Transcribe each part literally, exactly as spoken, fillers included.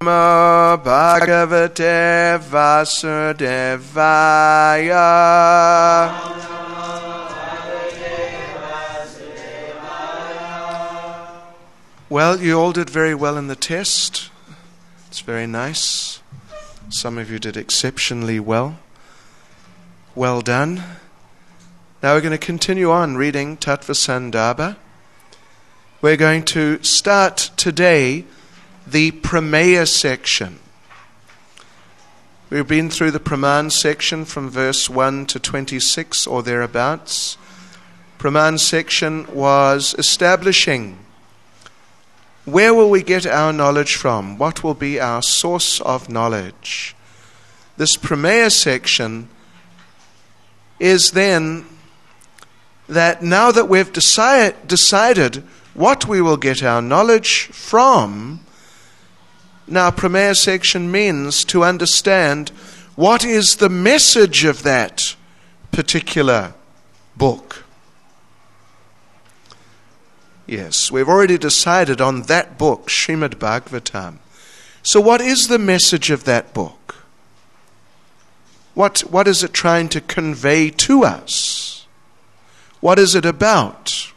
Namo Bhagavate Vasudevaya. Well, you all did very well in the test. It's very nice. Some of you did exceptionally well. Well done. Now we're going to continue on reading Tattva Sandarbha. We're going to start today the Prameya section. We've been through the Praman section from verse one to twenty-six or thereabouts. Praman section was establishing where will we get our knowledge from? What will be our source of knowledge? This Prameya section is then that now that we've decide, decided what we will get our knowledge from, now Prameya section means to understand what is the message of that particular book. Yes, we've already decided on that book, Srimad Bhagavatam. So what is the message of that book? What, what is it trying to convey to us? What is it about?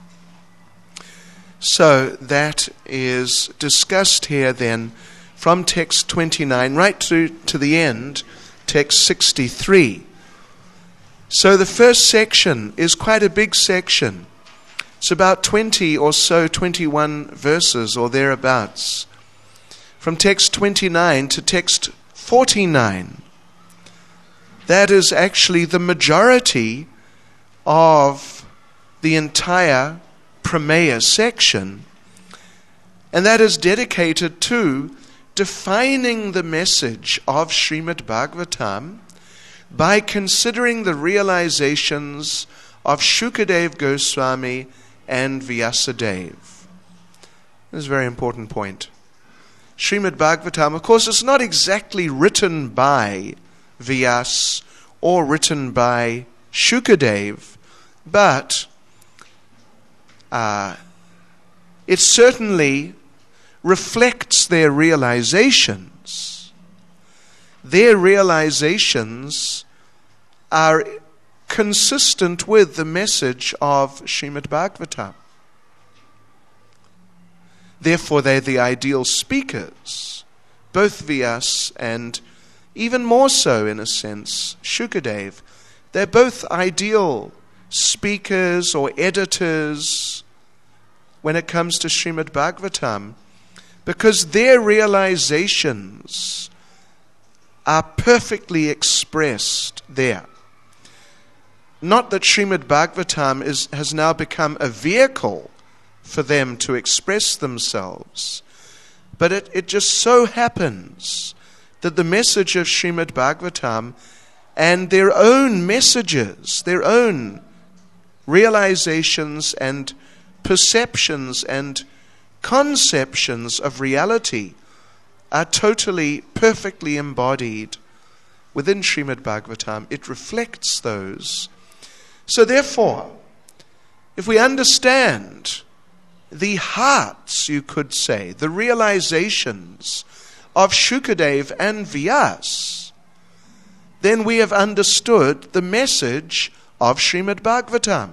So that is discussed here then from text twenty-nine right through to the end, text sixty-three. So the first section is quite a big section. It's about twenty or so, twenty-one verses or thereabouts. From text twenty-nine to text forty-nine. That is actually the majority of the entire Prameya section. And that is dedicated to defining the message of Srimad Bhagavatam by considering the realizations of Shukadev Goswami and Vyasadeva. This is a very important point. Srimad Bhagavatam, of course, is not exactly written by Vyas or written by Shukadev, but uh, it certainly reflects their realizations. Their realizations are consistent with the message of Srimad Bhagavatam. Therefore, they're the ideal speakers, both Vyas and even more so, in a sense, Shukadev. They're both ideal speakers or editors when it comes to Srimad Bhagavatam, because their realizations are perfectly expressed there. Not that Srimad Bhagavatam is, has now become a vehicle for them to express themselves, but it, it just so happens that the message of Srimad Bhagavatam and their own messages, their own realizations and perceptions and conceptions of reality are totally, perfectly embodied within Srimad Bhagavatam. It reflects those. So therefore, if we understand the hearts, you could say, the realizations of Shukadev and Vyas, then we have understood the message of Srimad Bhagavatam.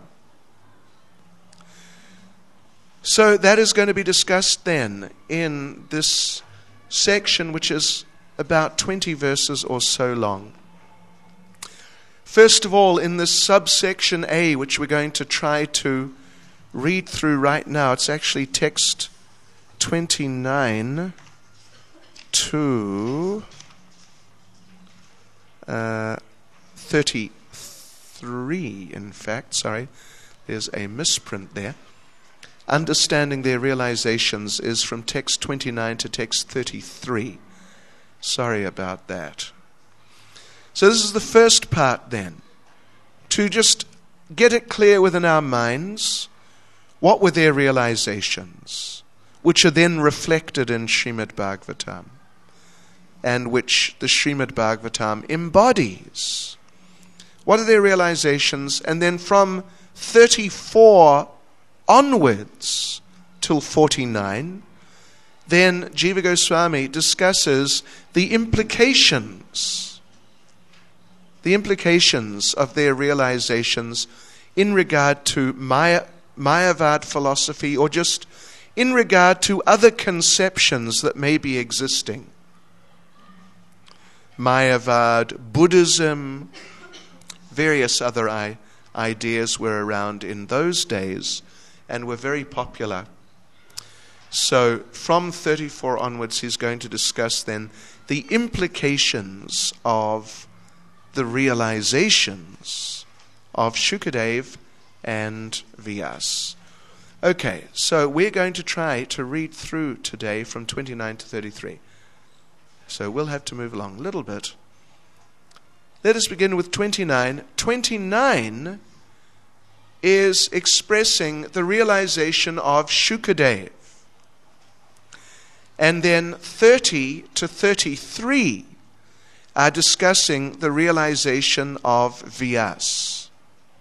So that is going to be discussed then in this section, which is about twenty verses or so long. First of all, in this subsection A, which we're going to try to read through right now, it's actually text twenty-nine to uh, thirty-three, in fact, sorry, there's a misprint there. Understanding their realizations is from text twenty-nine to text thirty-three. Sorry about that. So this is the first part then, to just get it clear within our minds, what were their realizations, which are then reflected in Srimad Bhagavatam, and which the Srimad Bhagavatam embodies. What are their realizations? And then from thirty-four onwards till forty-nine, then Jiva Goswami discusses the implications, the implications of their realizations in regard to Maya, Mayavad philosophy, or just in regard to other conceptions that may be existing. Mayavad, Buddhism, various other I- ideas were around in those days and were very popular. So from thirty-four onwards, he's going to discuss then the implications of the realizations of Shukadev and Vyas. Okay, so we're going to try to read through today from twenty-nine to thirty-three. So we'll have to move along a little bit. Let us begin with twenty-nine. twenty-nine is expressing the realization of Shukadev. And then thirty to thirty-three are discussing the realization of Vyas.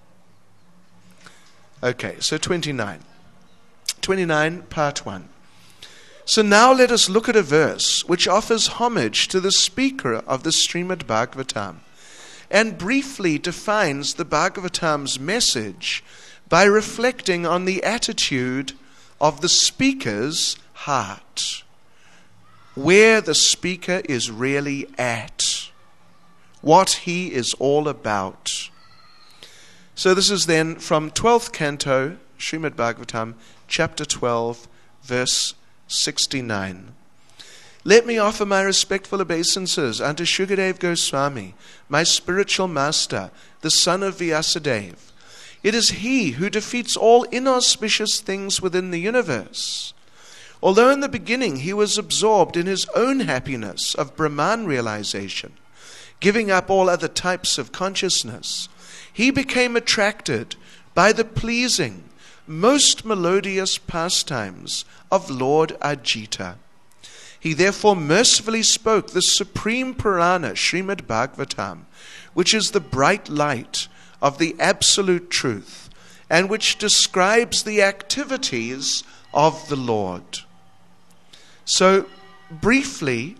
Okay, so twenty-nine. twenty-nine, part one. So now let us look at a verse which offers homage to the speaker of the Srimad Bhagavatam and briefly defines the Bhagavatam's message by reflecting on the attitude of the speaker's heart, where the speaker is really at, what he is all about. So this is then from twelfth canto, Srimad Bhagavatam, chapter twelve, verse sixty-nine. Let me offer my respectful obeisances unto Shukadev Goswami, my spiritual master, the son of Vyasadeva. It is he who defeats all inauspicious things within the universe. Although in the beginning he was absorbed in his own happiness of Brahman realization, giving up all other types of consciousness, he became attracted by the pleasing, most melodious pastimes of Lord Ajita. He therefore mercifully spoke the supreme Purana, Srimad Bhagavatam, which is the bright light of the absolute truth, and which describes the activities of the Lord. So, briefly,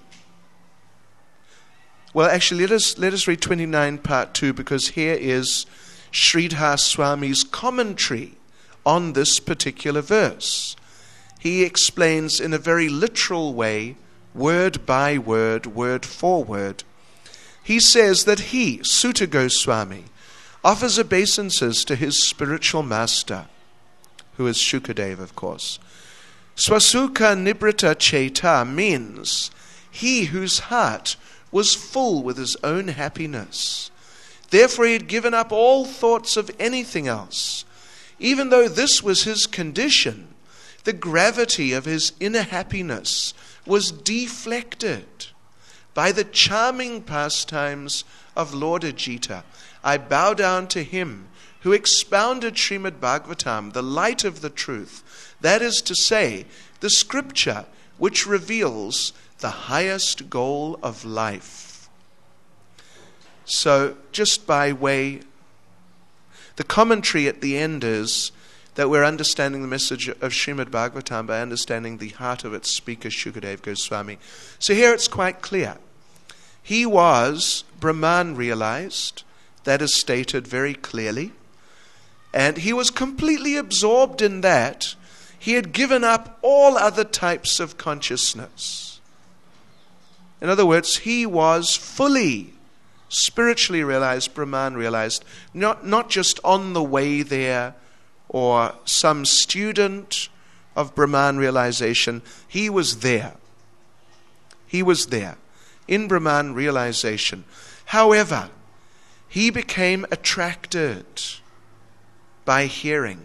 well, actually, let us let us read twenty-nine, part two, because here is Sridhar Swami's commentary on this particular verse. He explains in a very literal way, word by word, word for word. He says that he, Suta Goswami, offers obeisances to his spiritual master, who is Shukadev, of course. Swasuka Nibrita Cheta means he whose heart was full with his own happiness. Therefore he had given up all thoughts of anything else. Even though this was his condition, the gravity of his inner happiness was deflected by the charming pastimes of Lord Ajita. I bow down to him who expounded Srimad Bhagavatam, the light of the truth, that is to say, the scripture which reveals the highest goal of life. So, just by way, the commentary at the end is that we're understanding the message of Srimad Bhagavatam by understanding the heart of its speaker, Shukadev Goswami. So here it's quite clear. He was Brahman realized, that is stated very clearly, and he was completely absorbed in that. He had given up all other types of consciousness. In other words, he was fully spiritually realized, Brahman realized, not, not just on the way there or some student of Brahman realization. He was there. He was there in Brahman realization. However, he became attracted by hearing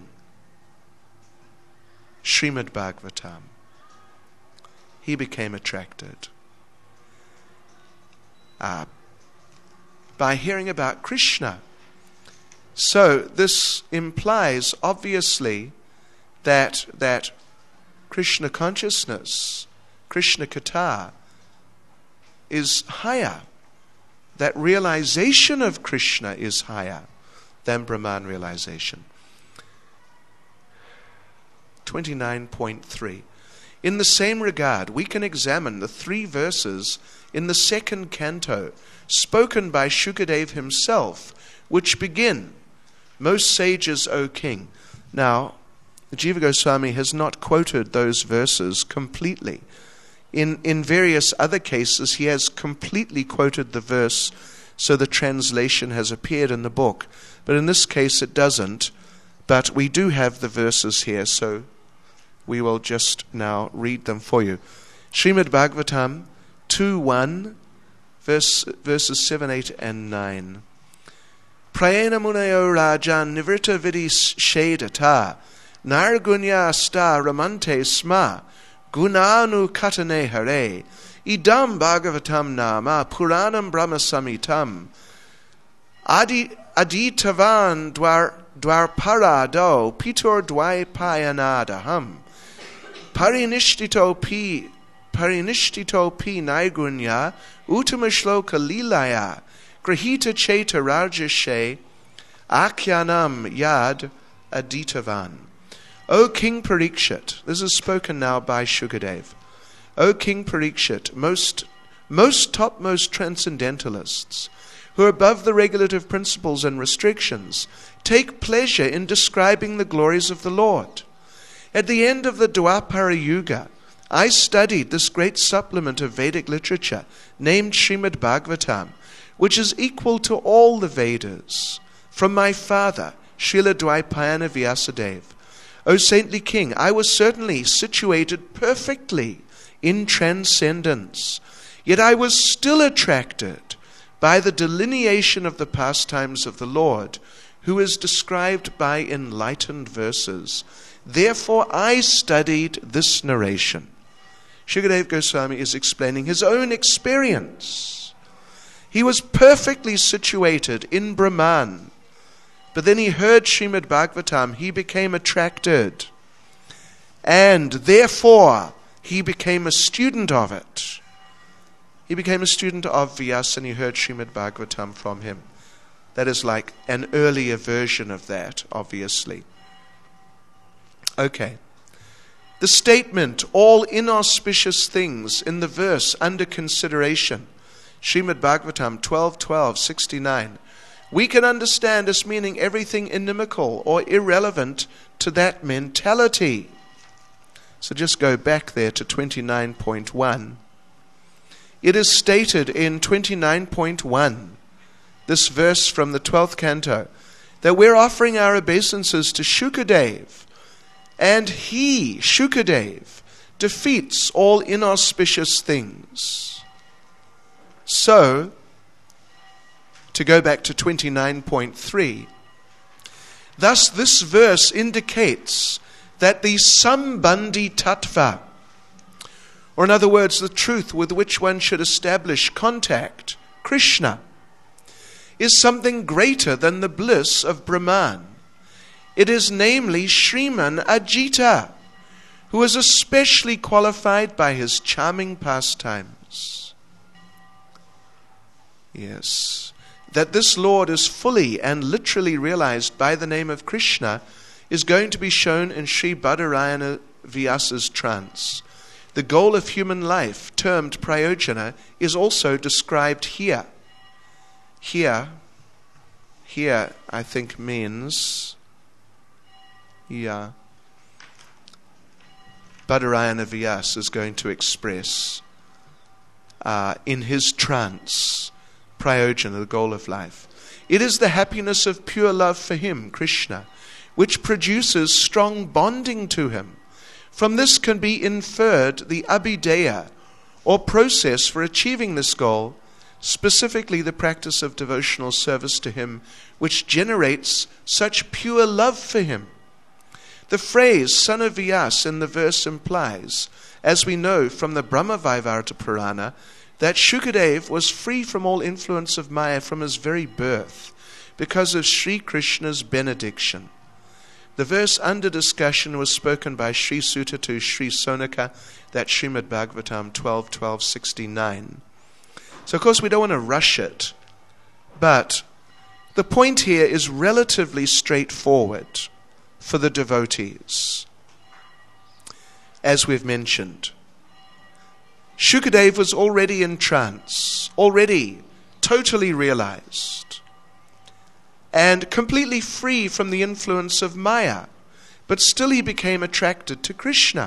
Srimad Bhagavatam. He became attracted uh, by hearing about Krishna. So this implies, obviously, that that Krishna consciousness, Krishna Katha, is higher. That realization of Krishna is higher than Brahman realization. twenty-nine point three. In the same regard, we can examine the three verses in the second canto, spoken by Shukadev himself, which begin, "Most sages, O king." Now, Jiva Goswami has not quoted those verses completely. In, in various other cases, he has completely quoted the verse, so the translation has appeared in the book. But in this case, it doesn't. But we do have the verses here, so we will just now read them for you. Srimad Bhagavatam two one, verse, verses seven, eight, and nine. Prayena munayo rajan nivrita vidis shedata nargunya sta ramante sma gunanu katane hare idam bhagavatam nama puranam brahma samitam adi aditavan dwar dwarparado pitur dvaipayanadaham parinishthito pi parinishthito pi naigunya utamashloka lilaya grahita cheta rajashe akyanam yad aditavan. O King Parikshit, this is spoken now by Shukadev. O King Parikshit, most, most topmost transcendentalists, who are above the regulative principles and restrictions, take pleasure in describing the glories of the Lord. At the end of the Dwapara Yuga, I studied this great supplement of Vedic literature named Srimad Bhagavatam, which is equal to all the Vedas, from my father, Srila Dvaipayana Vyasadeva. O saintly king, I was certainly situated perfectly in transcendence, yet I was still attracted by the delineation of the pastimes of the Lord, who is described by enlightened verses. Therefore I studied this narration. Shukadev Goswami is explaining his own experience. He was perfectly situated in Brahman, but then he heard Srimad Bhagavatam, he became attracted, and therefore he became a student of it. He became a student of Vyasa and he heard Srimad Bhagavatam from him. That is like an earlier version of that, obviously. Okay. The statement, all inauspicious things, in the verse under consideration, Srimad Bhagavatam twelve twelve sixty-nine, we can understand as meaning everything inimical or irrelevant to that mentality. So just go back there to twenty-nine point one. It is stated in twenty-nine point one, this verse from the twelfth canto, that we're offering our obeisances to Shukadev, and he, Shukadev, defeats all inauspicious things. So, to go back to twenty-nine point three, thus this verse indicates that the Sambandhi Tattva, or in other words, the truth with which one should establish contact, Krishna, is something greater than the bliss of Brahman. It is namely Shriman Ajita, who is especially qualified by his charming pastimes. Yes. That this Lord is fully and literally realized by the name of Krishna is going to be shown in Sri Badarayana Vyasa's trance. The goal of human life, termed prayojana, is also described here. Here, here I think means, yeah, Badarayana Vyasa is going to express uh, in his trance, prayojana, the goal of life. It is the happiness of pure love for him, Krishna, which produces strong bonding to him. From this can be inferred the abhideya, or process for achieving this goal, specifically the practice of devotional service to him, which generates such pure love for him. The phrase son of Vyas in the verse implies, as we know from the Brahma Vaivarta Purana, that Shukadev was free from all influence of Maya from his very birth, because of Sri Krishna's benediction. The verse under discussion was spoken by Sri Sutta to Sri Sonaka, that Srimad Bhagavatam twelve twelve sixty-nine. So of course we don't want to rush it, but the point here is relatively straightforward for the devotees. as we've mentioned. Shukadev was already in trance, already totally realized, and completely free from the influence of Maya, but still he became attracted to Krishna.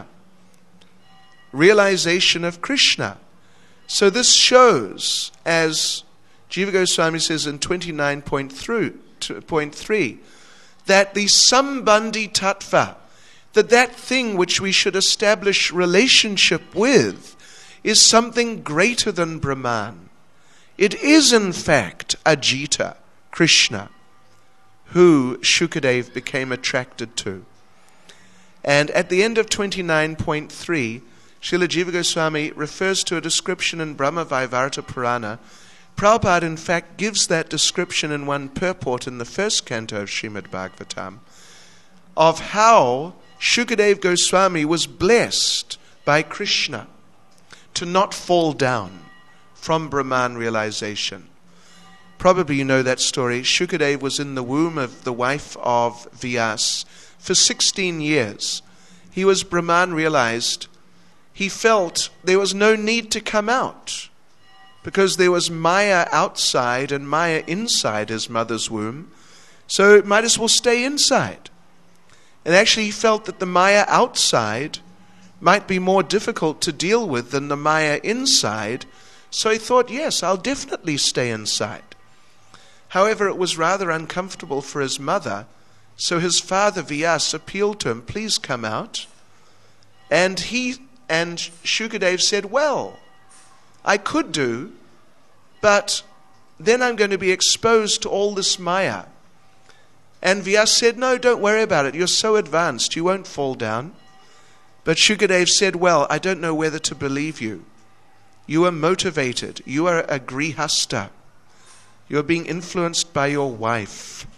Realization of Krishna. So this shows, as Jiva Goswami says in twenty-nine point three, that the Sambandhi Tattva, that that thing which we should establish relationship with, is something greater than Brahman. It is in fact Ajita, Krishna, who Shukadev became attracted to. And at the end of twenty-nine point three, Srila Jiva Goswami refers to a description in Brahma Vaivarta Purana. Prabhupada, in fact, gives that description in one purport in the first canto of Srimad Bhagavatam, of how Shukadev Goswami was blessed by Krishna to not fall down from Brahman realization. Probably you know that story. Shukadev was in the womb of the wife of Vyas for sixteen years. He was Brahman realized. He felt there was no need to come out because there was Maya outside and Maya inside his mother's womb. So it might as well stay inside. And actually he felt that the Maya outside might be more difficult to deal with than the Maya inside. So he thought, yes, I'll definitely stay inside. However, it was rather uncomfortable for his mother. So his father Vyas appealed to him, please come out. And he and Shukadev said, well, I could do, but then I'm going to be exposed to all this Maya. And Vyas said, no, don't worry about it. You're so advanced, you won't fall down. But Shukadev said, well, I don't know whether to believe you. You are motivated. You are a grihasta. You are being influenced by your wife.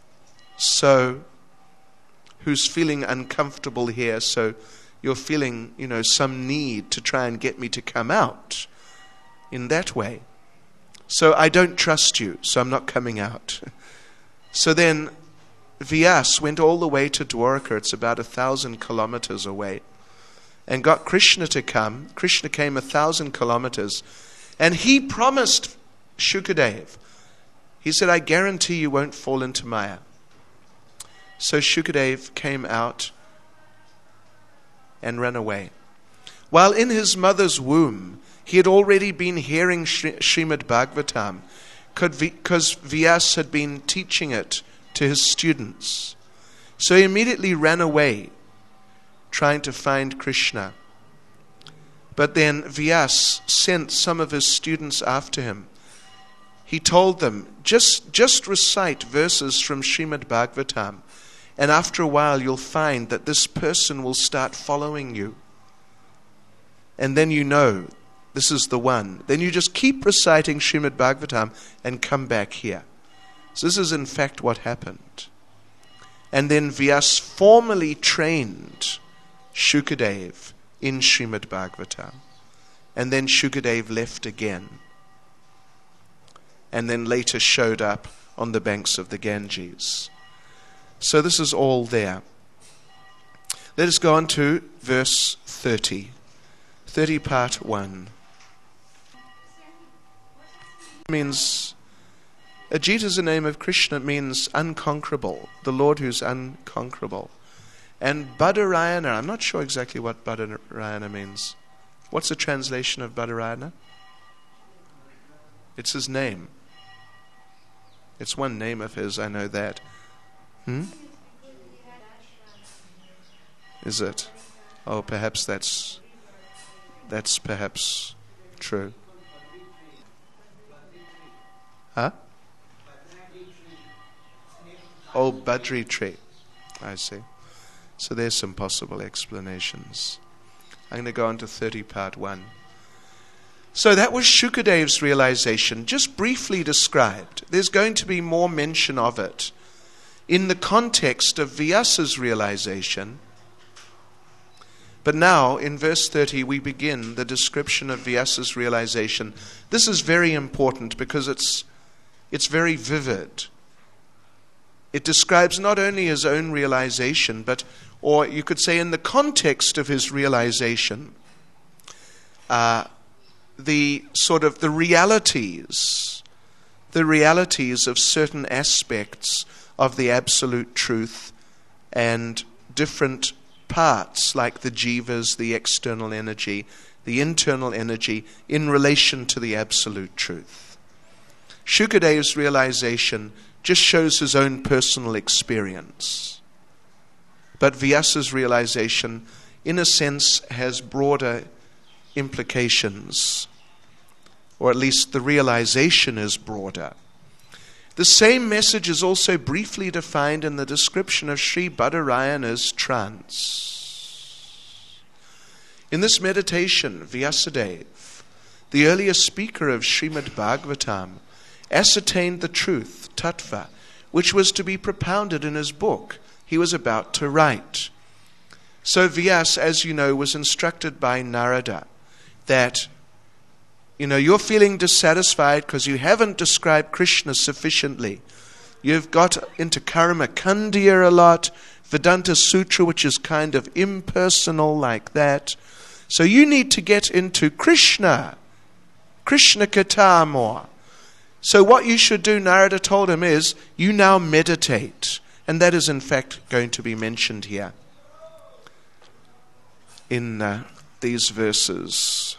So, who's feeling uncomfortable here, so you're feeling, you know, some need to try and get me to come out in that way. So I don't trust you, so I'm not coming out. So then Vyas went all the way to Dwarka, it's about a thousand kilometers away, and got Krishna to come. Krishna came a thousand kilometers, and he promised Shukadev, he said, I guarantee you won't fall into Maya. So Shukadev came out and ran away. While in his mother's womb, he had already been hearing Srimad Bhagavatam because Vyas had been teaching it to his students. So he immediately ran away, trying to find Krishna. But then Vyas sent some of his students after him. He told them, just, just recite verses from Srimad Bhagavatam, and after a while you'll find that this person will start following you. And then you know this is the one. Then you just keep reciting Srimad Bhagavatam and come back here. So this is in fact what happened. And then Vyas formally trained Shukadev in Srimad Bhagavatam. And then Shukadev left again. And then later showed up on the banks of the Ganges. So this is all there. Let us go on to verse thirty. thirty part one. It means, Ajita is the name of Krishna, means unconquerable, the Lord who's unconquerable. And Badarayana, I'm not sure exactly what Badarayana means. What's the translation of Badarayana? It's his name. It's one name of his, I know that. Hmm? Is it? Oh, perhaps that's that's perhaps true. Huh? Oh, Badri tree. I see. So there's some possible explanations. I'm going to go on to thirty part one. So that was Shukadev's realization, just briefly described. There's going to be more mention of it in the context of Vyasa's realization. But now, in verse thirty, we begin the description of Vyasa's realization. This is very important because it's it's very vivid. It describes not only his own realization, but or you could say in the context of his realization, uh, the sort of the realities, the realities of certain aspects of the absolute truth and different parts like the jivas, the external energy, the internal energy in relation to the absolute truth. Shukadev's realization just shows his own personal experience. But Vyasa's realization, in a sense, has broader implications, or at least the realization is broader. The same message is also briefly defined in the description of Sri Badarayana's trance. In this meditation, Vyasadeva, the earlier speaker of Srimad Bhagavatam, ascertained the truth, tattva, which was to be propounded in his book he was about to write. So Vyasa, as you know, was instructed by Narada that, you know, you're feeling dissatisfied because you haven't described Krishna sufficiently. You've got into Karma Kandya a lot, Vedanta Sutra, which is kind of impersonal like that. So you need to get into Krishna, Krishna Katha more. So what you should do, Narada told him, is you now meditate. And that is in fact going to be mentioned here in uh, these verses.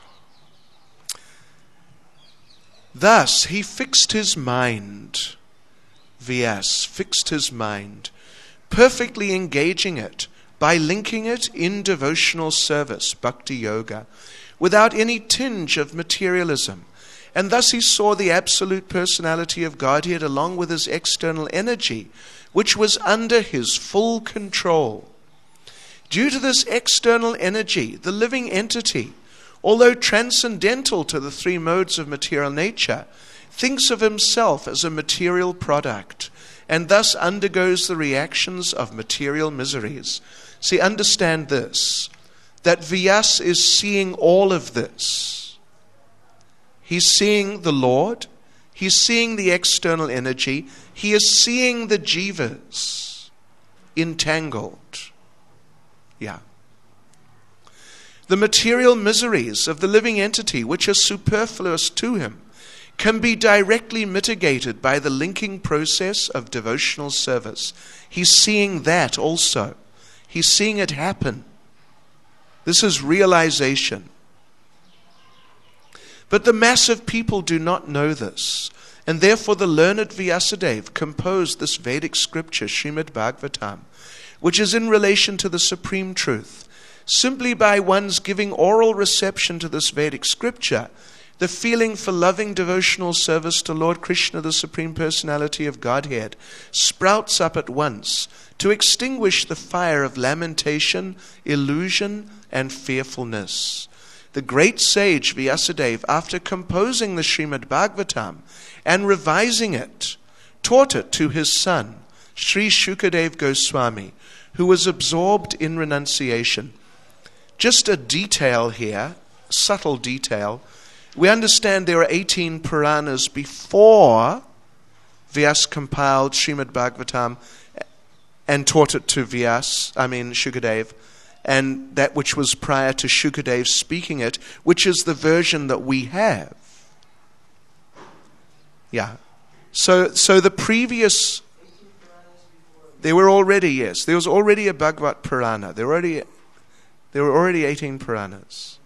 Thus he fixed his mind, Vyasa fixed his mind, perfectly engaging it by linking it in devotional service, bhakti yoga, without any tinge of materialism. And thus he saw the absolute personality of Godhead along with his external energy, which was under his full control. Due to this external energy, the living entity, although transcendental to the three modes of material nature, thinks of himself as a material product, and thus undergoes the reactions of material miseries. See, understand this, that Vyasa is seeing all of this. He's seeing the Lord, he's seeing the external energy, he is seeing the jivas entangled. Yeah. The material miseries of the living entity, which are superfluous to him, can be directly mitigated by the linking process of devotional service. He's seeing that also. He's seeing it happen. This is realization. But the mass of people do not know this, and therefore the learned Vyasadeva composed this Vedic scripture, Srimad Bhagavatam, which is in relation to the supreme truth. Simply by one's giving oral reception to this Vedic scripture, the feeling for loving devotional service to Lord Krishna, the Supreme Personality of Godhead, sprouts up at once to extinguish the fire of lamentation, illusion, and fearfulness. The great sage Vyasadeva, after composing the Srimad Bhagavatam and revising it, taught it to his son, Sri Shukadeva Goswami, who was absorbed in renunciation. Just a detail here, subtle detail. We understand there are eighteen Puranas before Vyasa compiled Srimad Bhagavatam and taught it to Vyasa, I mean Shukadeva, and that which was prior to Shukadeva speaking it, which is the version that we have. Yeah. So so the previous, there were already, yes, there was already a Bhagavat Purana. There were already, there were already eighteen Puranas.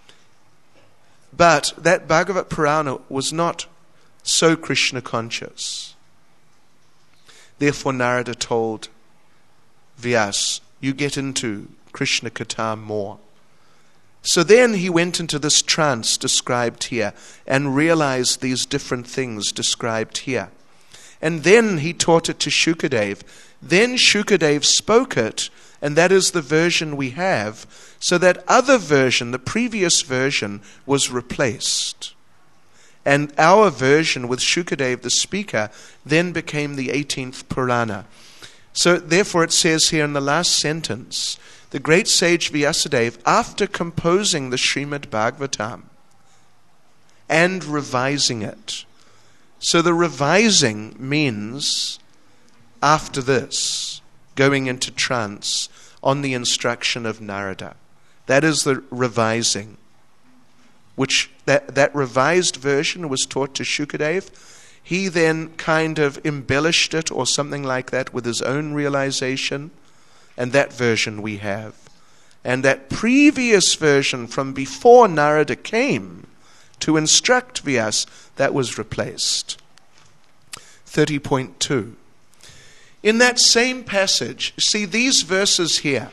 But that Bhagavat Purana was not so Krishna conscious. Therefore Narada told Vyasa, you get into Krishna Katha more. So then he went into this trance described here and realized these different things described here. And then he taught it to Shukadeva. Then Shukadeva spoke it, and that is the version we have. So that other version, the previous version, was replaced. And our version with Shukadeva the speaker then became the eighteenth Purana. So therefore it says here in the last sentence, the great sage Vyasadeva, after composing the Srimad Bhagavatam and revising it. So the revising means, after this, going into trance, on the instruction of Narada. That is the revising, which that, that revised version was taught to Shukadev. He then kind of embellished it or something like that with his own realization, and that version we have. And that previous version from before Narada came to instruct Vyas, that was replaced. thirty point two. In that same passage, see these verses here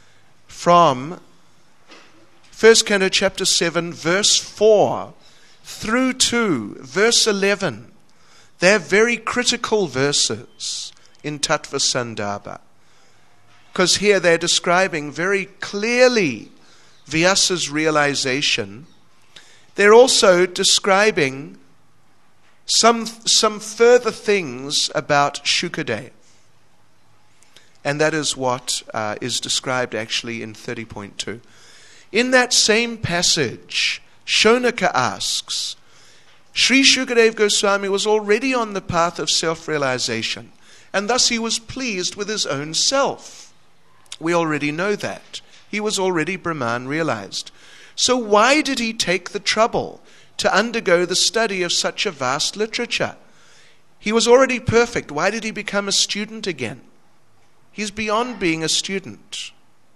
from First Canto chapter seven, verse four through to verse eleven. They're very critical verses in Tattva Sandarbha. Because here they're describing very clearly Vyasa's realization. They're also describing some, some further things about Shukadev. And that is what uh, is described actually in thirty point two. In that same passage, Shonaka asks, Sri Shukadev Goswami was already on the path of self-realization, and thus he was pleased with his own self. We already know that. He was already Brahman realized. So why did he take the trouble to undergo the study of such a vast literature? He was already perfect. Why did he become a student again? He's beyond being a student.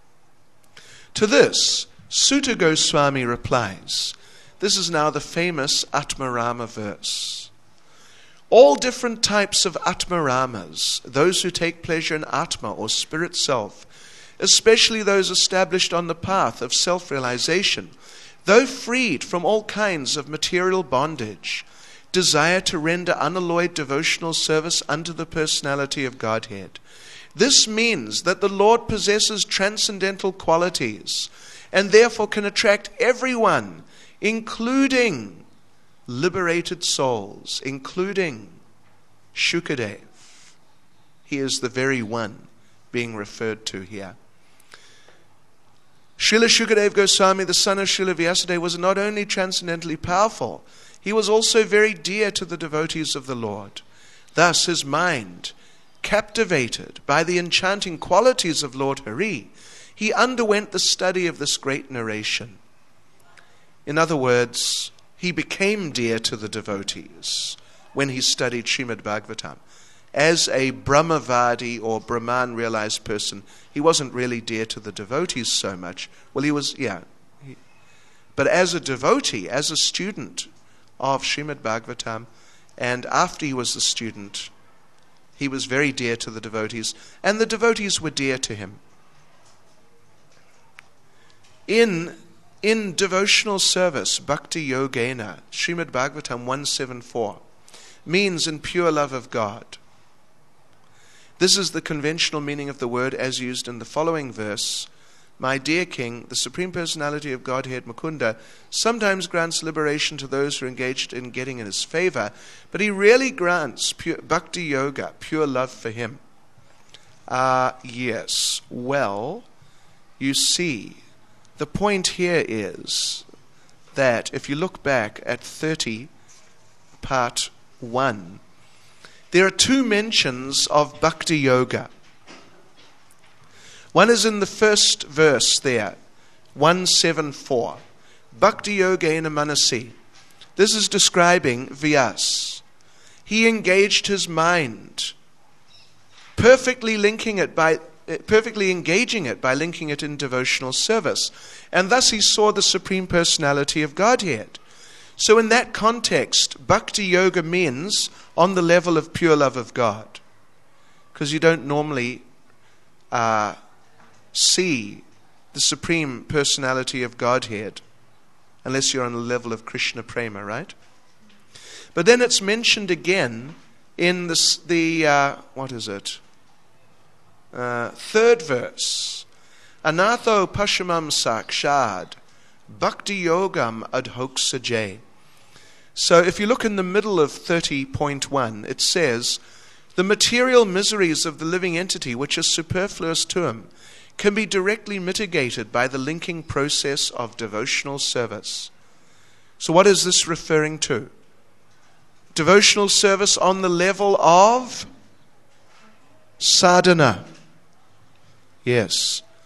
To this, Sutta Goswami replies, this is now the famous Atmarama verse. All different types of Atmaramas, those who take pleasure in Atma or spirit self, especially those established on the path of self-realization, though freed from all kinds of material bondage, desire to render unalloyed devotional service unto the personality of Godhead. This means that the Lord possesses transcendental qualities and therefore can attract everyone, including liberated souls, including Shukadev. He is the very one being referred to here. Srila Shukadev Goswami, the son of Srila Vyasadeva, was not only transcendently powerful, he was also very dear to the devotees of the Lord. Thus his mind, captivated by the enchanting qualities of Lord Hari, he underwent the study of this great narration. In other words, he became dear to the devotees when he studied Srimad Bhagavatam. As a Brahmavadi or Brahman realized person, he wasn't really dear to the devotees so much. Well, he was, yeah. He, but as a devotee, as a student of Srimad Bhagavatam, and after he was a student, he was very dear to the devotees, and the devotees were dear to him. In In devotional service, Bhakti Yogena, Srimad Bhagavatam one seventy-four, means in pure love of God. This is the conventional meaning of the word as used in the following verse. My dear King, the Supreme Personality of Godhead, Mukunda, sometimes grants liberation to those who are engaged in getting in his favor, but he really grants pure Bhakti Yoga, pure love for him. Ah, uh, yes. Well, you see, the point here is that if you look back at thirty, part one, there are two mentions of Bhakti Yoga. One is in the first verse there, one seventy-four. Bhakti Yogena Manasi. This is describing Vyas. He engaged his mind, perfectly linking it by perfectly engaging it by linking it in devotional service. And thus he saw the Supreme Personality of Godhead. So in that context, Bhakti Yoga means on the level of pure love of God. Because you don't normally uh, see the Supreme Personality of Godhead unless you're on the level of Krishna Prema, right? But then it's mentioned again in this, the, uh, what is it? Uh, third verse. Anatho Pashamam Sakshad Bhakti Yogam Adhoksajay. So if you look in the middle of thirty point one, it says, the material miseries of the living entity which are superfluous to him can be directly mitigated by the linking process of devotional service. So what is this referring to? Devotional service on the level of sadhana. Yes,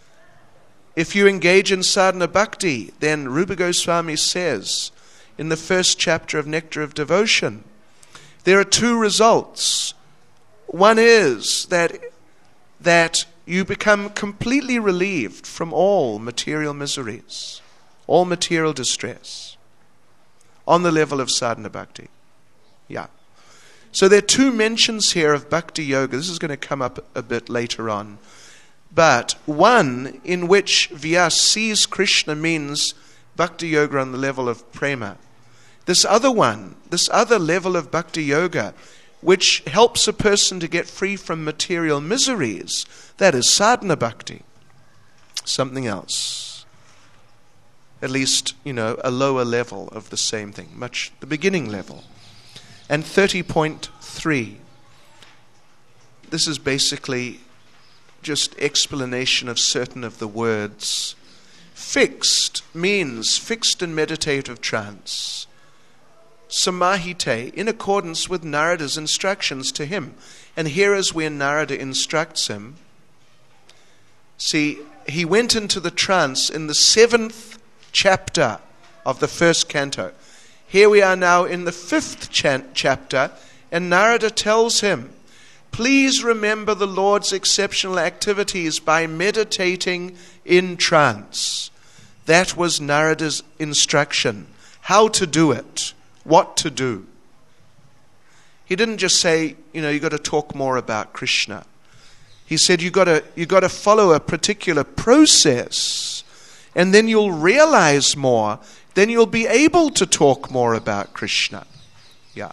If you engage in sadhana bhakti, then Rupa Goswami says in the first chapter of Nectar of Devotion, there are two results. One is that, that you become completely relieved from all material miseries, all material distress, on the level of sadhana bhakti. Yeah. So there are two mentions here of bhakti yoga. This is going to come up a bit later on. But one in which Vyas sees Krishna means bhakti yoga on the level of prema. This other one, this other level of bhakti yoga, which helps a person to get free from material miseries, that is sadhana bhakti. Something else. At least, you know, a lower level of the same thing, much the beginning level. And thirty point three. This is basically just explanation of certain of the words. Fixed means fixed in meditative trance. Samahite, in accordance with Narada's instructions to him. And here is where Narada instructs him. See, he went into the trance in the seventh chapter of the first canto. Here we are now in the fifth cha- chapter, and Narada tells him, please remember the Lord's exceptional activities by meditating in trance. That was Narada's instruction. How to do it. What to do. He didn't just say, you know, you've got to talk more about Krishna. He said you've got to, you've got to follow a particular process, and then you'll realize more. Then you'll be able to talk more about Krishna. Yeah.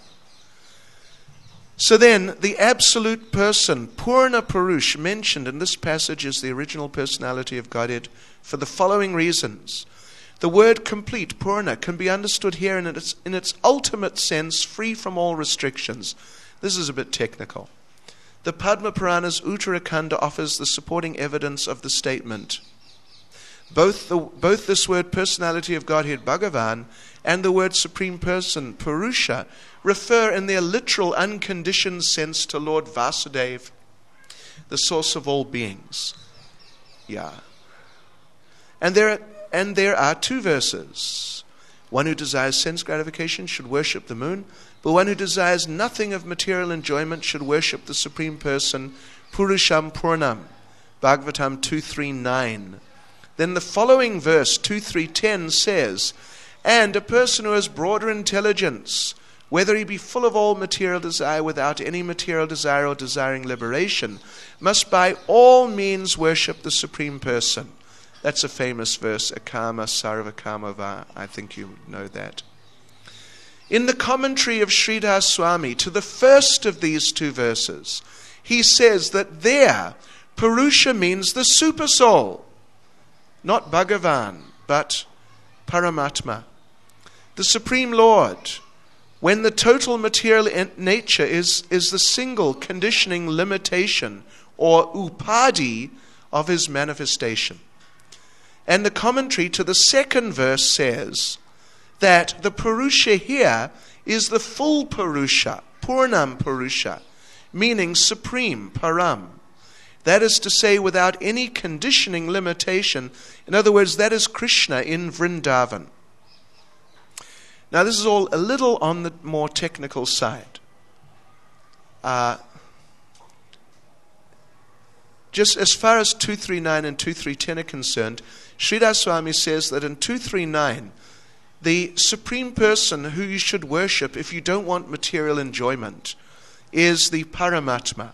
So then, the absolute person, Purna Purush, mentioned in this passage is the original personality of Godhead for the following reasons. The word complete, Purna, can be understood here in its, in its ultimate sense, free from all restrictions. This is a bit technical. The Padma Purana's Uttarakhanda offers the supporting evidence of the statement. Both, the, both this word personality of Godhead, Bhagavan, and the word supreme person, Purusha, refer in their literal unconditioned sense to Lord Vasudeva, the source of all beings. Yeah. And there, and there are two verses. One who desires sense gratification should worship the moon, but one who desires nothing of material enjoyment should worship the supreme person, Purusham Purnam, Bhagavatam two three nine. Then the following verse, two three ten, says, and a person who has broader intelligence, whether he be full of all material desire without any material desire or desiring liberation, must by all means worship the Supreme Person. That's a famous verse, Akama Sarvakama Va. I think you know that. In the commentary of Sridhar Swami to the first of these two verses, he says that there, Purusha means the Supersoul. Not Bhagavan, but Paramatma. The Supreme Lord, when the total material nature is, is the single conditioning limitation or upadi of his manifestation. And the commentary to the second verse says that the Purusha here is the full Purusha, Purnam Purusha, meaning supreme, Param. That is to say, without any conditioning limitation. In other words, that is Krishna in Vrindavan. Now, this is all a little on the more technical side. Uh, just as far as two thirty-nine and two thirty-ten are concerned, Sridhar Swami says that in two thirty-nine, the supreme person who you should worship if you don't want material enjoyment is the Paramatma,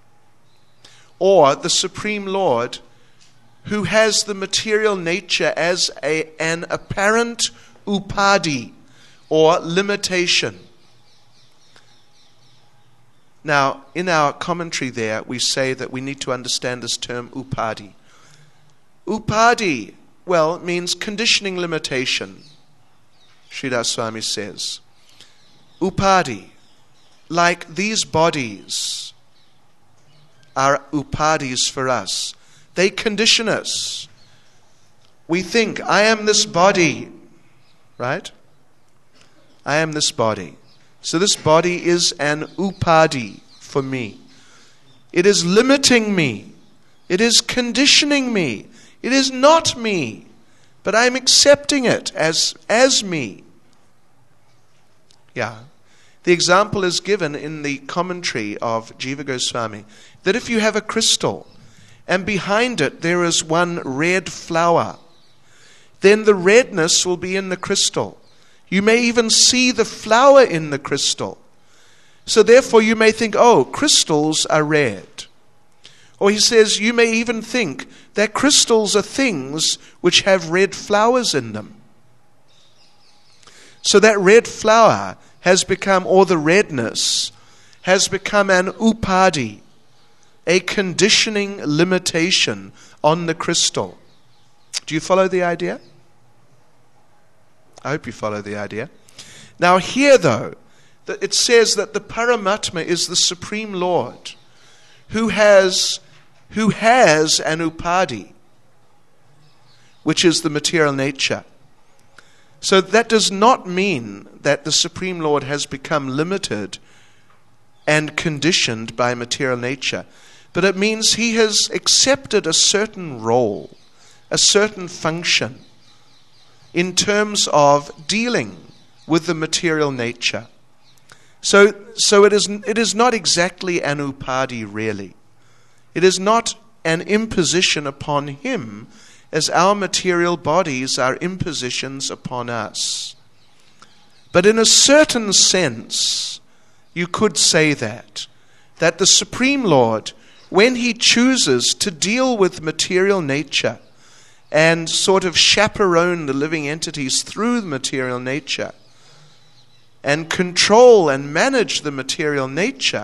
or the Supreme Lord, who has the material nature as a, an apparent upadi, or limitation. Now, in our commentary there, we say that we need to understand this term upadi. Upadi, well, it means conditioning limitation, Sridhar Swami says. Upadi, like these bodies, are upadis for us. They condition us. We think, I am this body, right? I am this body. So this body is an upadi for me. It is limiting me. It is conditioning me. It is not me, but I'm accepting it as, as me. Yeah. The example is given in the commentary of Jiva Goswami that if you have a crystal and behind it there is one red flower, then the redness will be in the crystal. You may even see the flower in the crystal. So therefore you may think, oh, crystals are red. Or he says you may even think that crystals are things which have red flowers in them. So that red flower has become, or the redness, has become an upadi, a conditioning limitation on the crystal. Do you follow the idea? I hope you follow the idea. Now here though, it says that the Paramatma is the Supreme Lord who has, who has an upadi, which is the material nature. So that does not mean that the Supreme Lord has become limited and conditioned by material nature, but it means he has accepted a certain role, a certain function in terms of dealing with the material nature. So, so it is, it is not exactly an upadi really. It is not an imposition upon him as our material bodies are impositions upon us. But in a certain sense, you could say that, that the Supreme Lord, when he chooses to deal with material nature and sort of chaperone the living entities through the material nature and control and manage the material nature,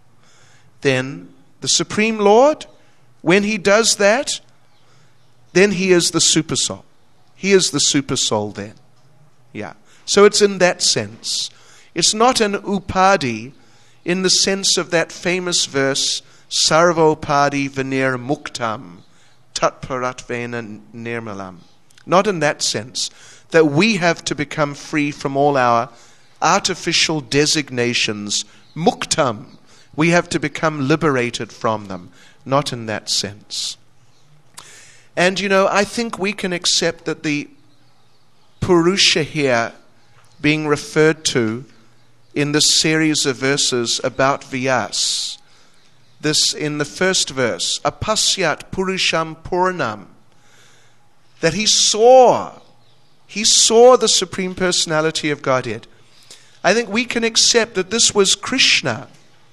then the Supreme Lord, when he does that, then he is the super soul. He is the super soul then. Yeah. So it's in that sense. It's not an upadi in the sense of that famous verse, Sarvopadi Vinir Muktam Tatparatvena Nirmalam. Not in that sense, that we have to become free from all our artificial designations. Muktam. We have to become liberated from them. Not in that sense. And, you know, I think we can accept that the Purusha here being referred to in this series of verses about Vyas, this in the first verse, Apasyat Purusham Purnam, that he saw, he saw the Supreme Personality of Godhead. I think we can accept that this was Krishna.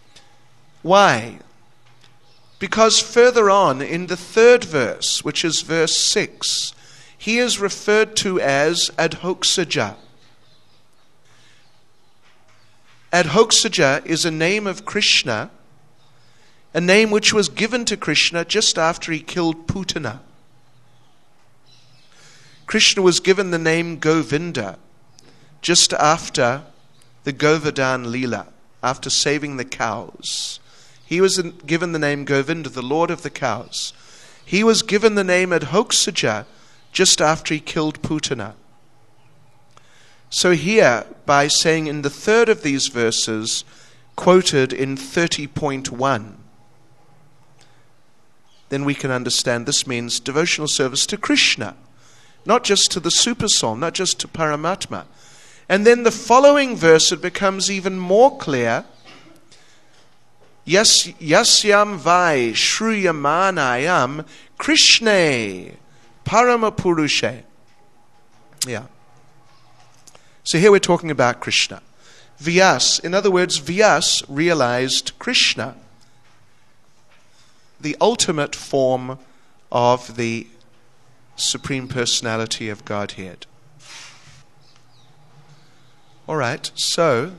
Why? Because further on in the third verse, which is verse six, he is referred to as Adhoksaja. Adhoksaja is a name of Krishna, a name which was given to Krishna just after he killed Putana. Krishna was given the name Govinda just after the Govardhan Leela, after saving the cows. He was given the name Govinda, the Lord of the cows. He was given the name Adhoksaja just after he killed Putana. So here, by saying in the third of these verses, quoted in thirty point one, then we can understand this means devotional service to Krishna, not just to the super soul, not just to Paramatma. And then the following verse, it becomes even more clear. Yas yasyam vai shruyamanayam Krishne Paramapurushe. Yeah. So here we're talking about Krishna. Vyas, in other words, Vyas realized Krishna, the ultimate form of the Supreme Personality of Godhead. All right, so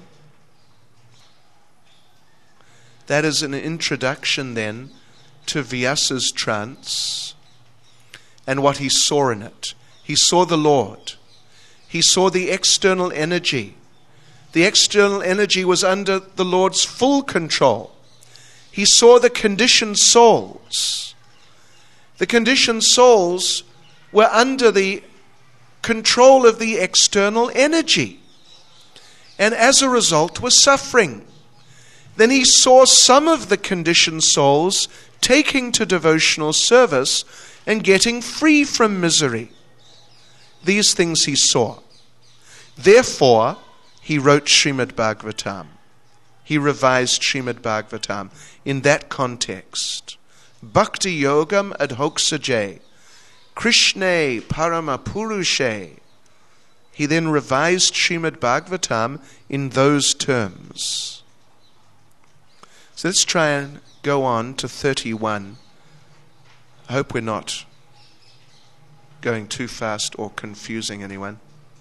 that is an introduction then to Vyasa's trance and what he saw in it. He saw the Lord. He saw the external energy. The external energy was under the Lord's full control. He saw the conditioned souls. The conditioned souls were under the control of the external energy, and as a result were suffering. Then he saw some of the conditioned souls taking to devotional service and getting free from misery. These things he saw. Therefore, he wrote Srimad Bhagavatam. He revised Srimad Bhagavatam in that context. Bhakti Yogam Adhoksaje, Krishna Parama Purushe. He then revised Srimad Bhagavatam in those terms. So let's try and go on to thirty-one. I hope we're not going too fast or confusing anyone.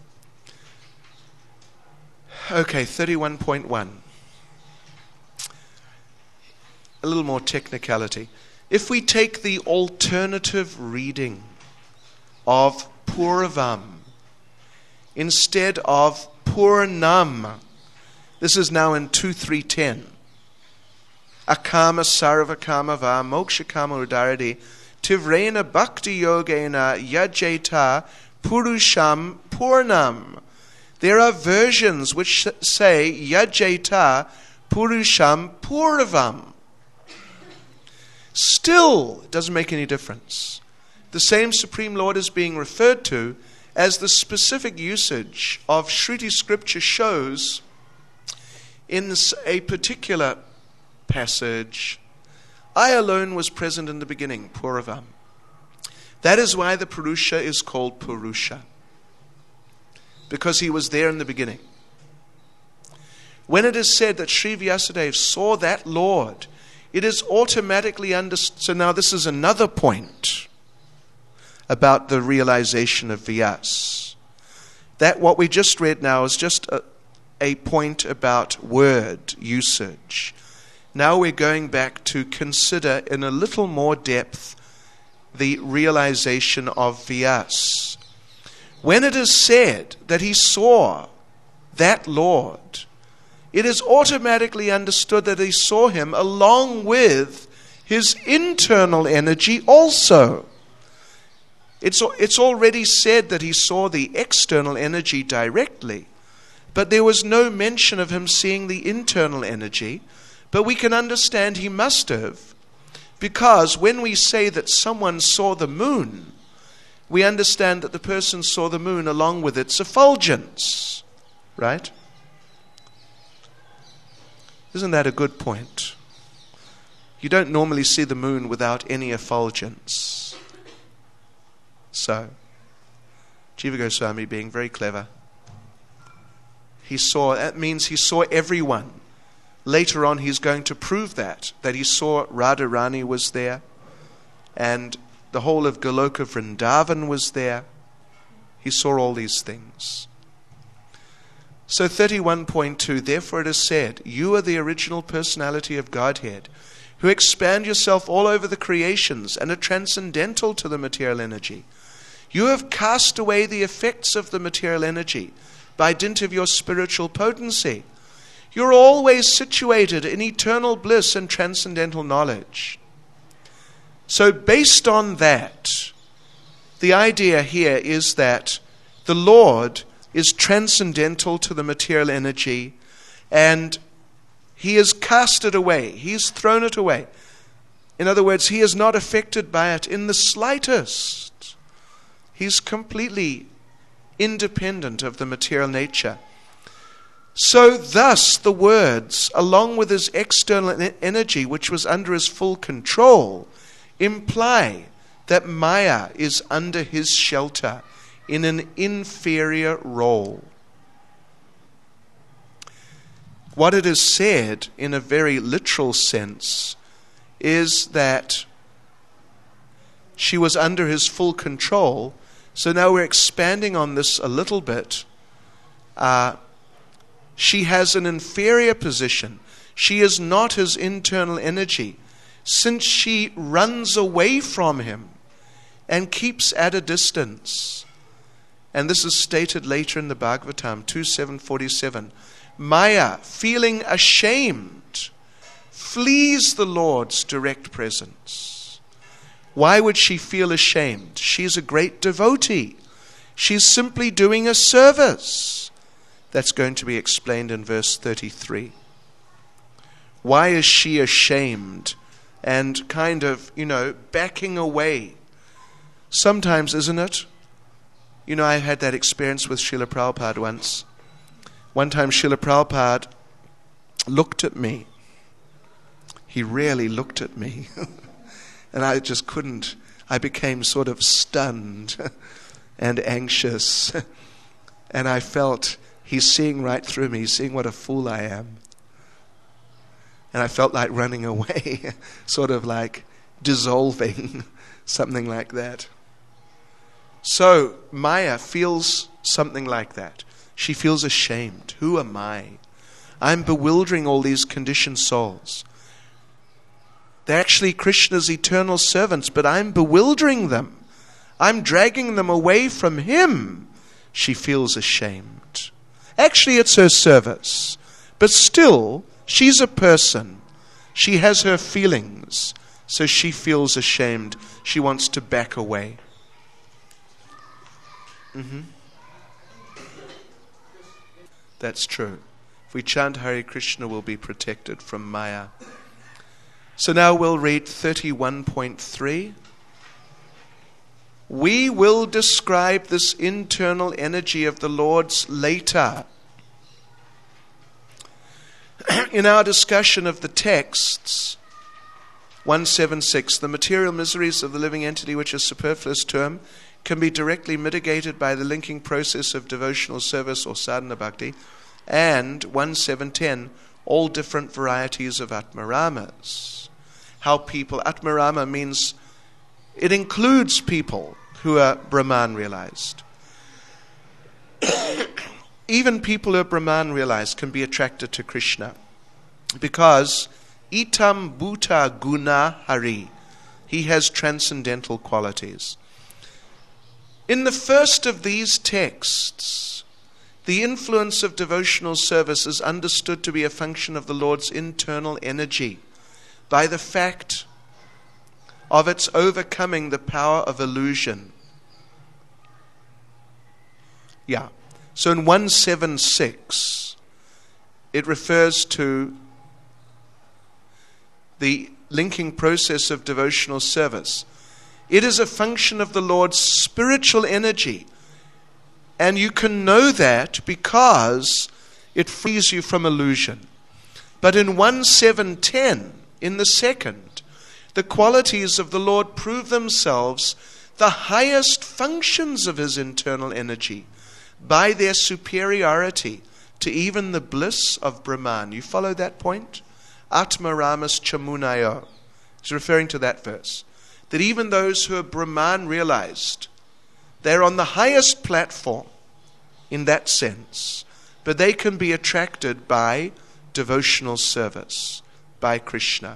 Okay, thirty-one point one. A little more technicality. If we take the alternative reading of Puravam instead of Purnam, this is now in two three ten. Akama sarvakama va mokshakama udaradi tivrena bhakti yogena yajeta purusham purnam. There are versions which say yajeta purusham purvam. Still, it doesn't make any difference. The same Supreme Lord is being referred to as the specific usage of Shruti scripture shows in a particular passage. I alone was present in the beginning, Puravam. That is why the Purusha is called Purusha, because he was there in the beginning. When it is said that Sri Vyasadeva saw that Lord, it is automatically understood. So now this is another point about the realization of Vyas. That what we just read now is just a, a point about word usage. Now we're going back to consider in a little more depth the realization of Vyas. When it is said that he saw that Lord, it is automatically understood that he saw him along with his internal energy also. It's, it's already said that he saw the external energy directly, but there was no mention of him seeing the internal energy. But we can understand he must have, because when we say that someone saw the moon, we understand that the person saw the moon along with its effulgence. Right? Isn't that a good point? You don't normally see the moon without any effulgence. So, Jiva Goswami being very clever. He saw, that means he saw everyone. Later on he's going to prove that, that he saw Radharani was there, and the whole of Goloka Vrindavan was there. He saw all these things. So thirty-one point two, therefore it is said, you are the original personality of Godhead, who expand yourself all over the creations and are transcendental to the material energy. You have cast away the effects of the material energy by dint of your spiritual potency. You're always situated in eternal bliss and transcendental knowledge. So based on that, the idea here is that the Lord is transcendental to the material energy, and he has cast it away. He's thrown it away. In other words, he is not affected by it in the slightest. He's completely independent of the material nature. So thus the words, along with his external energy, which was under his full control, imply that Maya is under his shelter in an inferior role. What it is said in a very literal sense is that she was under his full control. So now we're expanding on this a little bit. Uh, She has an inferior position. She is not his internal energy, since she runs away from him and keeps at a distance. And this is stated later in the Bhagavatam, two seven forty-seven. Maya, feeling ashamed, flees the Lord's direct presence. Why would she feel ashamed? She's a great devotee. She's simply doing a service. That's going to be explained in verse thirty-three. Why is she ashamed and kind of, you know, backing away? Sometimes, isn't it? You know, I had that experience with Srila Prabhupada once. One time Srila Prabhupada looked at me. He really looked at me. And I just couldn't. I became sort of stunned and anxious. And I felt he's seeing right through me, he's seeing what a fool I am. And I felt like running away, sort of like dissolving, something like that. So Maya feels something like that. She feels ashamed. Who am I? I'm bewildering all these conditioned souls. They're actually Krishna's eternal servants, but I'm bewildering them. I'm dragging them away from him. She feels ashamed. Actually, it's her service. But still, she's a person. She has her feelings. So she feels ashamed. She wants to back away. Mm-hmm. That's true. If we chant Hare Krishna, we'll be protected from Maya. So now we'll read thirty-one point three. We will describe this internal energy of the Lord's later. In our discussion of the texts, one seventy-six, the material miseries of the living entity which is superfluous to him can be directly mitigated by the linking process of devotional service or sadhana bhakti, and one seven ten, all different varieties of Atmaramas. How people, Atmarama means, it includes people who are Brahman realized. Even people who are Brahman realized can be attracted to Krishna, because itam bhuta guna hari, he has transcendental qualities. In the first of these texts, the influence of devotional service is understood to be a function of the Lord's internal energy by the fact of its overcoming the power of illusion. Yeah. So in one seventy-six, it refers to the linking process of devotional service. It is a function of the Lord's spiritual energy. And you can know that because it frees you from illusion. But in one seven ten, in the second, the qualities of the Lord prove themselves the highest functions of his internal energy by their superiority to even the bliss of Brahman. You follow that point? Atmaramas chamunayo. He's referring to that verse. That even those who are Brahman realized, they're on the highest platform in that sense, but they can be attracted by devotional service, by Krishna.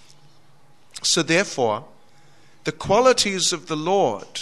So therefore, the qualities of the Lord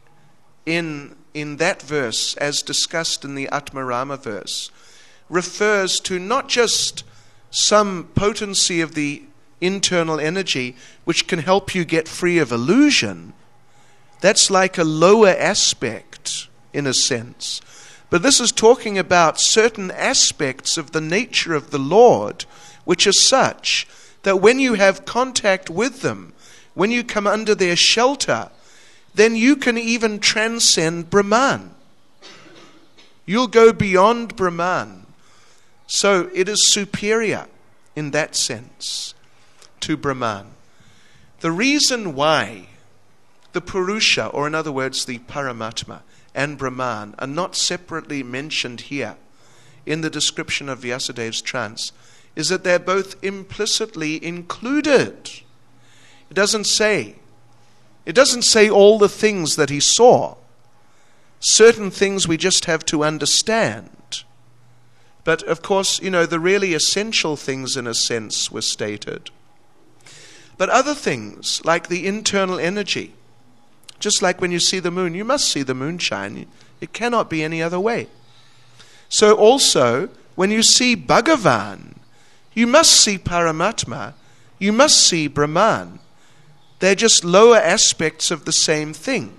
in, in that verse, as discussed in the Atmarama verse, refers to not just some potency of the internal energy which can help you get free of illusion. That's like a lower aspect in a sense. But this is talking about certain aspects of the nature of the Lord which are such that when you have contact with them, when you come under their shelter, then you can even transcend Brahman. You'll go beyond Brahman. So it is superior in that sense to Brahman. The reason why the Purusha, or in other words the Paramatma, and Brahman are not separately mentioned here in the description of Vyasadev's trance is that they're both implicitly included. It doesn't say, it doesn't say all the things that he saw. Certain things we just have to understand. But of course, you know, the really essential things in a sense were stated. But other things, like the internal energy, just like when you see the moon, you must see the moon shine. It cannot be any other way. So also, when you see Bhagavan, you must see Paramatma, you must see Brahman. They're just lower aspects of the same thing.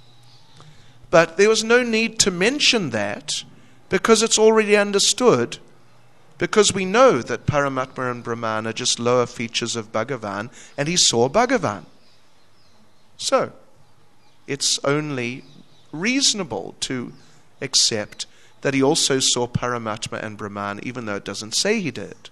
But there was no need to mention that because it's already understood, because we know that Paramatma and Brahman are just lower features of Bhagavan, and he saw Bhagavan. So, it's only reasonable to accept that he also saw Paramatma and Brahman, even though it doesn't say he did.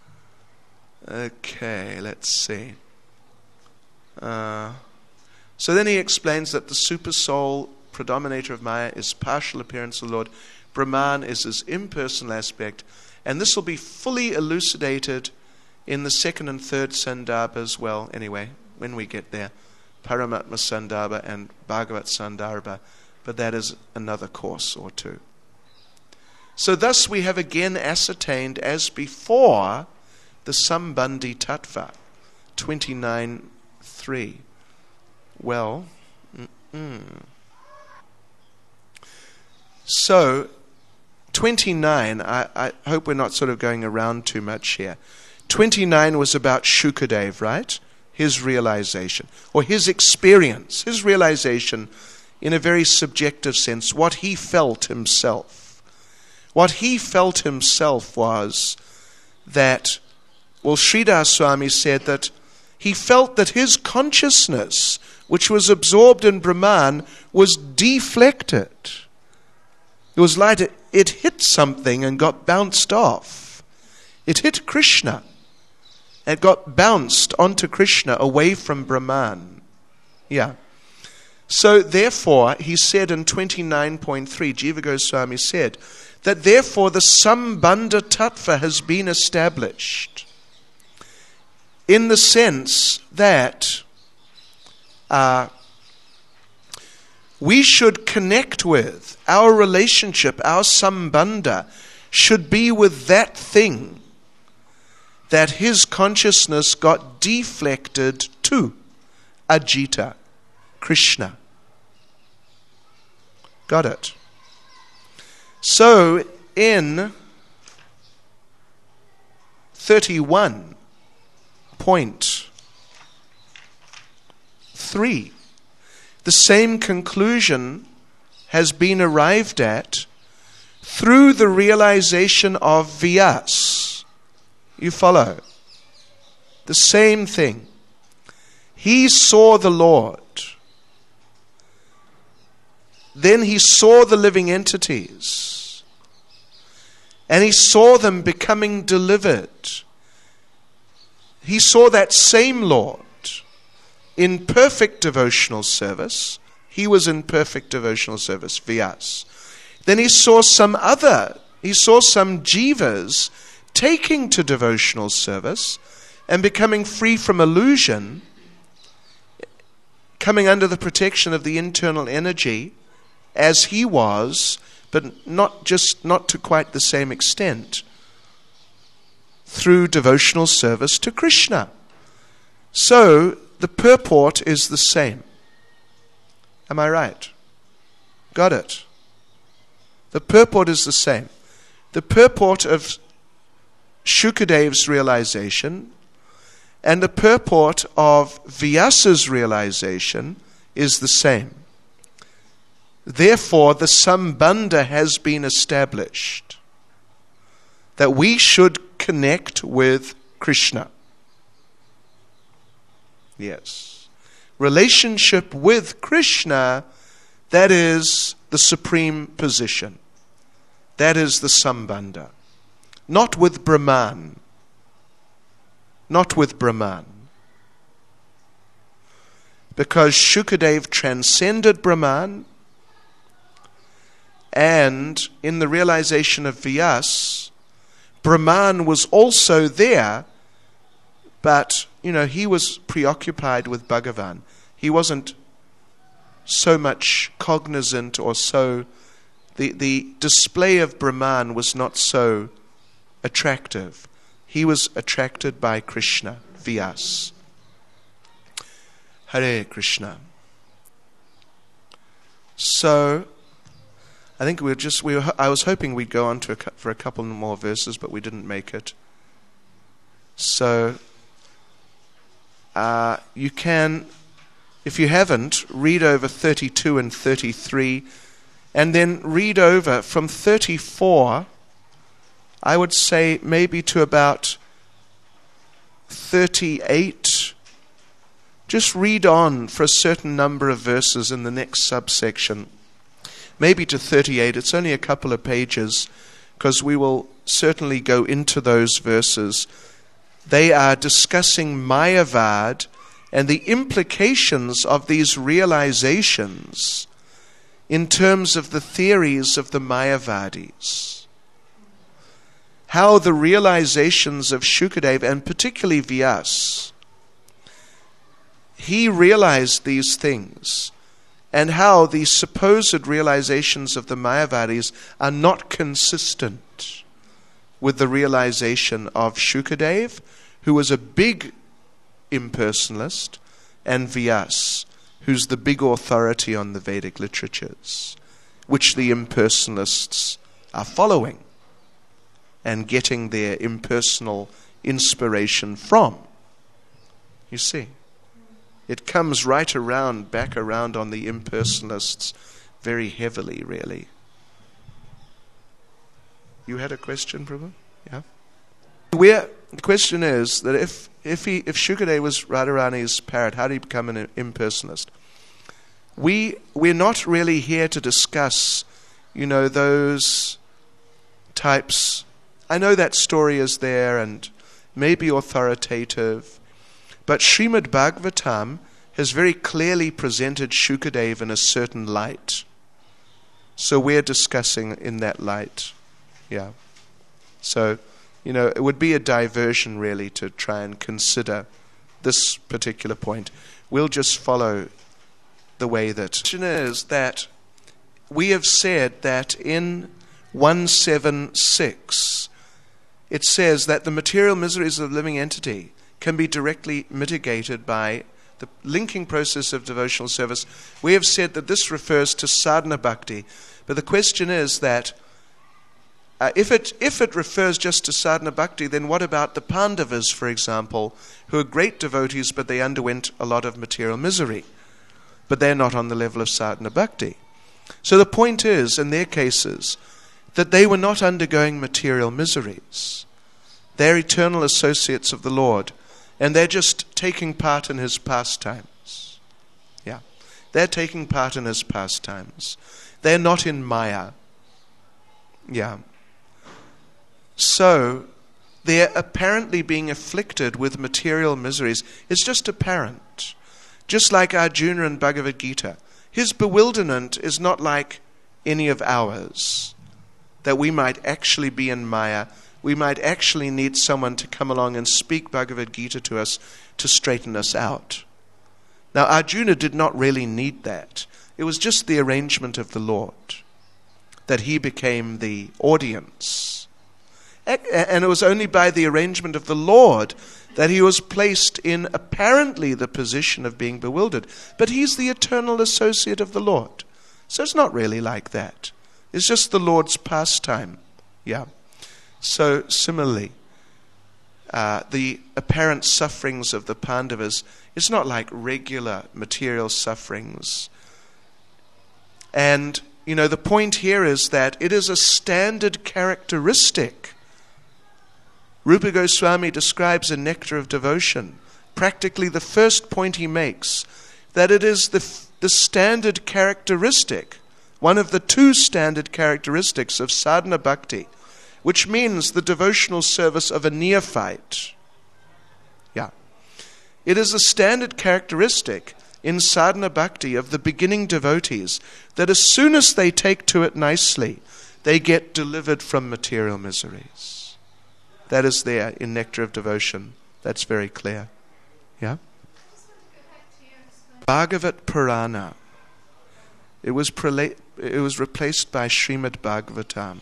Okay, let's see. Uh, so then he explains that the supersoul, predominator of Maya, is partial appearance of the Lord. Brahman is his impersonal aspect. And this will be fully elucidated in the second and third Sandarbha as well, anyway, when we get there. Paramatma Sandarbha and Bhagavat Sandarbha. But that is another course or two. So thus we have again ascertained, as before, the Sambandhi Tattva, twenty-nine three. Well, mm-mm. So, twenty-nine, I, I hope we're not sort of going around too much here. twenty-nine was about Shukadev, right? His realization, or his experience, his realization in a very subjective sense, what he felt himself. What he felt himself was that, well, Sridhar Swami said that he felt that his consciousness, which was absorbed in Brahman, was deflected. It was like it, it hit something and got bounced off. It hit Krishna. It got bounced onto Krishna away from Brahman. Yeah. So therefore, he said in twenty-nine point three, Jiva Goswami said, that therefore the Sambandha Tattva has been established in the sense that uh, we should connect with, our relationship, our Sambandha, should be with that thing that his consciousness got deflected to, Ajita, Krishna. Got it? So, in thirty-one point three, the same conclusion has been arrived at through the realization of Vyas. You follow? The same thing. He saw the Lord. Then he saw the living entities. And he saw them becoming delivered. He saw that same Lord in perfect devotional service. He was in perfect devotional service, Vyas. Then he saw some other, he saw some jivas taking to devotional service and becoming free from illusion, coming under the protection of the internal energy, as he was, but not just not to quite the same extent, through devotional service to Krishna. So the purport is the same. Am I right? Got it? The purport is the same. The purport of Shukadev's realization and the purport of Vyasa's realization is the same. Therefore, the Sambandha has been established that we should connect with Krishna. Yes. Relationship with Krishna, that is the supreme position. That is the Sambandha. Not with Brahman. Not with Brahman. Because Shukadev transcended Brahman, and in the realization of Vyas, Brahman was also there, but, you know, he was preoccupied with Bhagavan. He wasn't so much cognizant or so, the, the display of Brahman was not so attractive. He was attracted by Krishna, Vyas. Hare Krishna. So, I think we were just, we were, I was hoping we'd go on to a, for a couple more verses, but we didn't make it. So, uh, you can, if you haven't, read over thirty-two and thirty-three, and then read over from thirty-four, I would say maybe to about thirty-eight, just read on for a certain number of verses in the next subsection, maybe to thirty-eight. It's only a couple of pages, because we will certainly go into those verses. They are discussing Mayavad and the implications of these realizations in terms of the theories of the Mayavadis. How the realizations of Shukadeva, and particularly Vyas, he realized these things, and how the supposed realizations of the Mayavadis are not consistent with the realization of Shukadeva, who was a big impersonalist, and Vyas, who's the big authority on the Vedic literatures, which the impersonalists are following and getting their impersonal inspiration from. You see, it comes right around, back around on the impersonalists very heavily, really. You had a question, Prabhu? Yeah? Where, the question is that if if he if Shukadeva was Radharani's parrot, how did he become an impersonalist? We we're not really here to discuss, you know, those types. I know that story is there and may be authoritative, but Srimad Bhagavatam has very clearly presented Shukadeva in a certain light. So we're discussing in that light. Yeah. So, you know, it would be a diversion really to try and consider this particular point. We'll just follow the way that... The question is that we have said that in one seventy-six it says that the material miseries of the living entity can be directly mitigated by the linking process of devotional service. We have said that this refers to sadhana bhakti, but the question is that Uh, if it if it refers just to sadhana bhakti, then what about the Pandavas, for example, who are great devotees, but they underwent a lot of material misery, but they're not on the level of sadhana bhakti? So the point is, in their cases, that they were not undergoing material miseries. They're eternal associates of the Lord, and they're just taking part in his pastimes. Yeah, they're taking part in his pastimes. They're not in Maya. Yeah. So, they're apparently being afflicted with material miseries. It's just apparent. Just like Arjuna in Bhagavad Gita. His bewilderment is not like any of ours. That we might actually be in Maya. We might actually need someone to come along and speak Bhagavad Gita to us to straighten us out. Now, Arjuna did not really need that. It was just the arrangement of the Lord. That he became the audience. And it was only by the arrangement of the Lord that he was placed in apparently the position of being bewildered. But he's the eternal associate of the Lord. So it's not really like that. It's just the Lord's pastime. Yeah. So similarly, uh, the apparent sufferings of the Pandavas, it's not like regular material sufferings. And, you know, the point here is that it is a standard characteristic. Rupa Goswami describes in Nectar of Devotion, practically the first point he makes, that it is the, the standard characteristic, one of the two standard characteristics of sadhana bhakti, which means the devotional service of a neophyte. Yeah. It is a standard characteristic in sadhana bhakti of the beginning devotees that as soon as they take to it nicely, they get delivered from material miseries. That is there in Nectar of Devotion. That's very clear. Yeah? Bhagavat Purana. It was prela- it was replaced by Srimad Bhagavatam.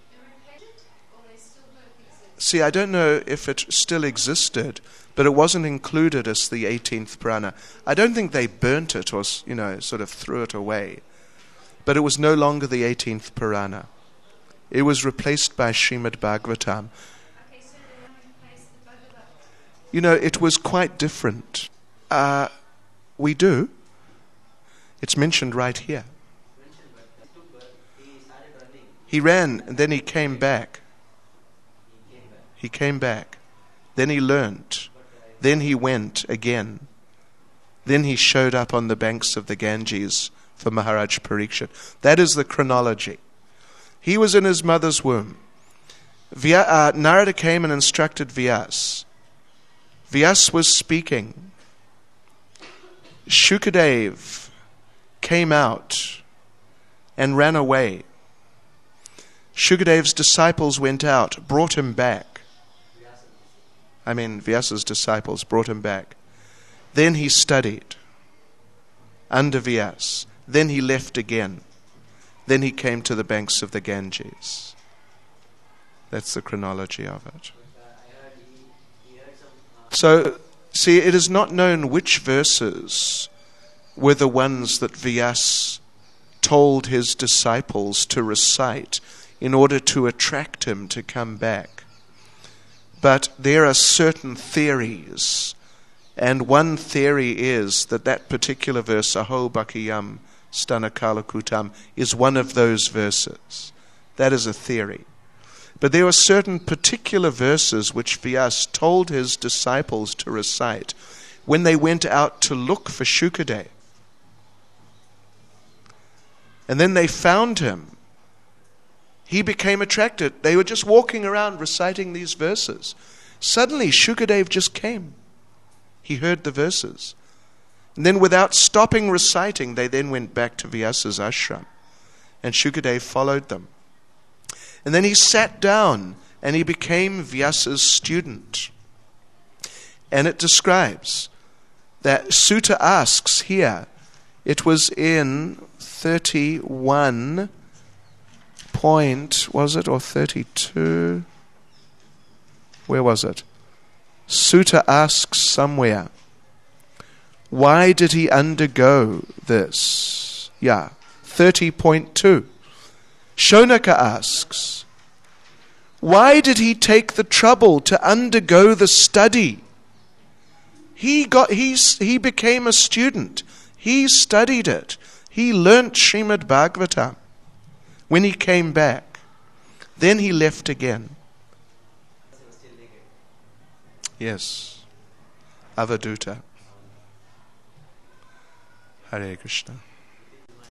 See, I don't know if it still existed, but it wasn't included as the eighteenth Purana. I don't think they burnt it or, you know, sort of threw it away. But it was no longer the eighteenth Purana. It was replaced by Srimad Bhagavatam. You know, it was quite different. Uh, we do. It's mentioned right here. He ran and then he came back. He came back. Then he learnt. Then he went again. Then he showed up on the banks of the Ganges for Maharaj Parikshit. That is the chronology. He was in his mother's womb. Vya, uh, Narada came and instructed Vyas. Vyas was speaking. Shukadev came out and ran away. Shukadev's disciples went out, brought him back. I mean, Vyasa's disciples brought him back. Then he studied under Vyas. Then he left again. Then he came to the banks of the Ganges. That's the chronology of it. So, see, it is not known which verses were the ones that Vyas told his disciples to recite in order to attract him to come back. But there are certain theories, and one theory is that that particular verse, Aho Bhakiyam Stanakala Kutam, is one of those verses. That is a theory. But there were certain particular verses which Vyas told his disciples to recite when they went out to look for Shukadev. And then they found him. He became attracted. They were just walking around reciting these verses. Suddenly Shukadev just came. He heard the verses. And then without stopping reciting, they then went back to Vyasa's ashram. And Shukadev followed them. And then he sat down and he became Vyasa's student. And it describes that Sutta asks here, it was in thirty-one point, was it, or thirty-two? Where was it? Sutta asks somewhere, why did he undergo this? Yeah, thirty point two. Shonaka asks, why did he take the trouble to undergo the study? He got he he became a student. He studied it. He learnt Srimad Bhagavatam when he came back. Then he left again. Yes. Avaduta. Hare Krishna.